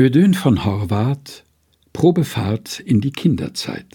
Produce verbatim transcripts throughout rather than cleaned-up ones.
Ödön von Horvath, Probefahrt in die Kinderzeit.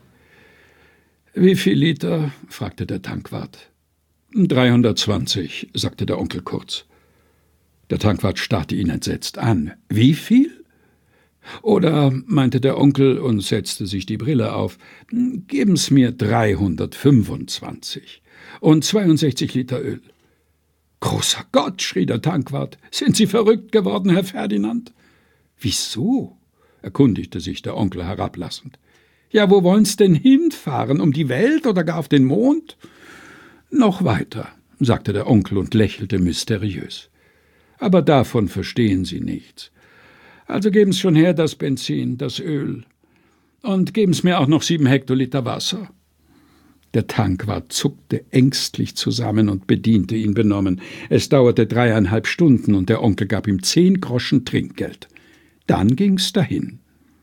»Wie viel Liter?« fragte der Tankwart. »dreihundertzwanzig«, sagte der Onkel kurz. Der Tankwart starrte ihn entsetzt an. »Wie viel?« »Oder«, meinte der Onkel und setzte sich die Brille auf, »geben's mir dreihundertfünfundzwanzig und zweiundsechzig Liter Öl.« »Großer Gott«, schrie der Tankwart, »sind Sie verrückt geworden, Herr Ferdinand?« »Wieso?«, erkundigte sich der Onkel herablassend. »Ja, wo wollen's denn hinfahren? Um die Welt oder gar auf den Mond?« »Noch weiter«, sagte der Onkel und lächelte mysteriös. »Aber davon verstehen Sie nichts. Also geben's schon her, das Benzin, das Öl. Und geben's mir auch noch sieben Hektoliter Wasser.« Der Tankwart zuckte ängstlich zusammen und bediente ihn benommen. Es dauerte dreieinhalb Stunden und der Onkel gab ihm zehn Groschen Trinkgeld. Dann ging's dahin.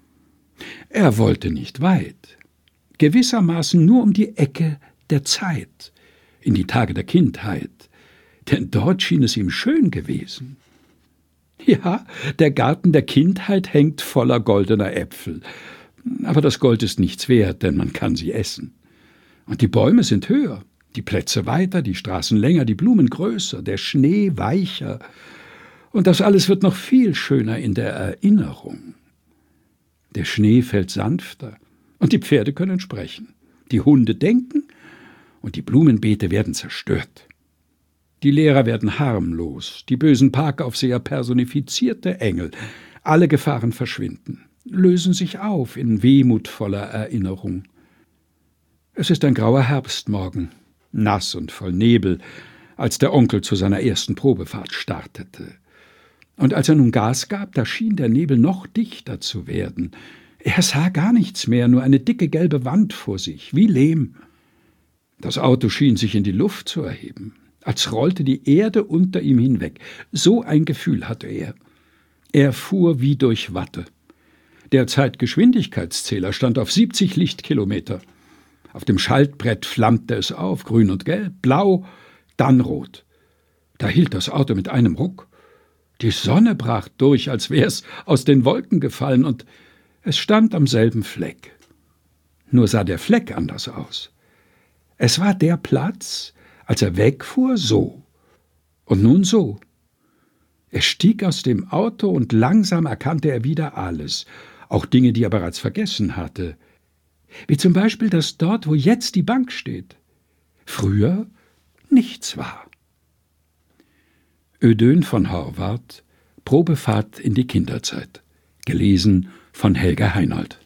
Er wollte nicht weit, gewissermaßen nur um die Ecke der Zeit, in die Tage der Kindheit, denn dort schien es ihm schön gewesen. Ja, der Garten der Kindheit hängt voller goldener Äpfel, aber das Gold ist nichts wert, denn man kann sie essen. Und die Bäume sind höher, die Plätze weiter, die Straßen länger, die Blumen größer, der Schnee weicher. Und das alles wird noch viel schöner in der Erinnerung. Der Schnee fällt sanfter und die Pferde können sprechen. Die Hunde denken und die Blumenbeete werden zerstört. Die Lehrer werden harmlos, die bösen Parkaufseher personifizierte Engel. Alle Gefahren verschwinden, lösen sich auf in wehmutvoller Erinnerung. Es ist ein grauer Herbstmorgen, nass und voll Nebel, als der Onkel zu seiner ersten Probefahrt startete. Und als er nun Gas gab, da schien der Nebel noch dichter zu werden. Er sah gar nichts mehr, nur eine dicke gelbe Wand vor sich, wie Lehm. Das Auto schien sich in die Luft zu erheben, als rollte die Erde unter ihm hinweg. So ein Gefühl hatte er. Er fuhr wie durch Watte. Der Zeitgeschwindigkeitszähler stand auf siebzig Lichtkilometer. Auf dem Schaltbrett flammte es auf, grün und gelb, blau, dann rot. Da hielt das Auto mit einem Ruck. Die Sonne brach durch, als wär's aus den Wolken gefallen, und es stand am selben Fleck. Nur sah der Fleck anders aus. Es war der Platz, als er wegfuhr, so. Und nun so. Er stieg aus dem Auto und langsam erkannte er wieder alles, auch Dinge, die er bereits vergessen hatte. Wie zum Beispiel, dass dort, wo jetzt die Bank steht, früher nichts war. Ödön von Horvath, Probefahrt in die Kinderzeit. Gelesen von Helga Heinold.